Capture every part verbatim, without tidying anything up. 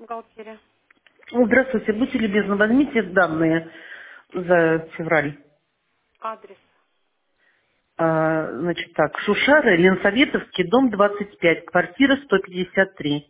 бухгалтерия. Ну, здравствуйте, будьте любезны, возьмите данные за февраль. Адрес. А, значит так, Шушары, Ленсоветовский, дом двадцать пять, квартира сто пятьдесят три.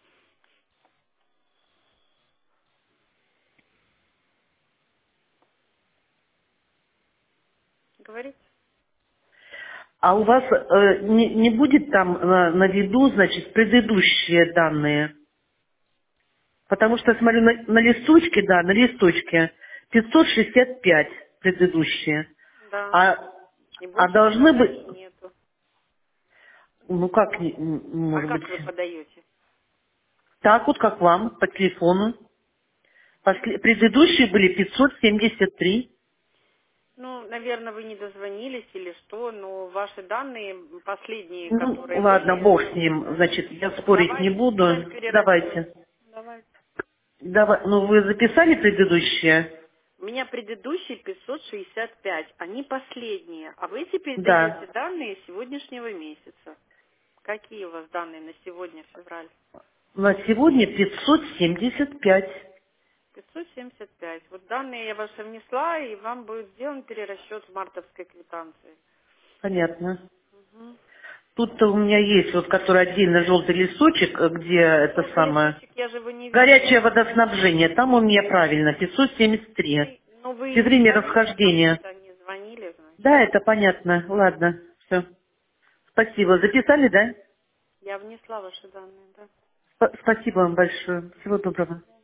Говорите? А у вас э, не, не будет там на, на виду, значит, предыдущие данные? Потому что, смотрю, на, на листочке, да, на листочке пятьсот шестьдесят пять предыдущие. Да. А, И а больше должны данных быть, нету. ну как, не- м, А может быть, как вы подаете? так вот, как вам, по телефону. После- предыдущие были пятьсот семьдесят три. Ну, наверное, вы не дозвонились или что, но ваши данные, последние, Ну, которые ладно, были, бог с ним. Значит, я спорить не давайте делать буду. перерасчет. Давайте. Давайте. Давай. Ну, вы записали предыдущие? У меня предыдущие пятьсот шестьдесят пять, они последние, а вы теперь даете Да. данные сегодняшнего месяца. Какие у вас данные на сегодня, февраль? На сегодня пятьсот семьдесят пять. пятьсот семьдесят пять. Вот данные я ваши внесла, и вам будет сделан перерасчет в мартовской квитанции. Понятно. Мгм. Тут у меня есть вот, который отдельно желтый листочек, э, где это Желтый самое листочек я же его не вижу. горячее водоснабжение. Там у меня правильно пятьсот семьдесят три. Ну, и- ну, вы Все время звоните расхождения. кому-то, не звонили, значит. Да, это понятно. Ладно. Все. Спасибо. Записали, да? Я внесла ваши данные, да. Сп- Спасибо вам большое. Всего доброго.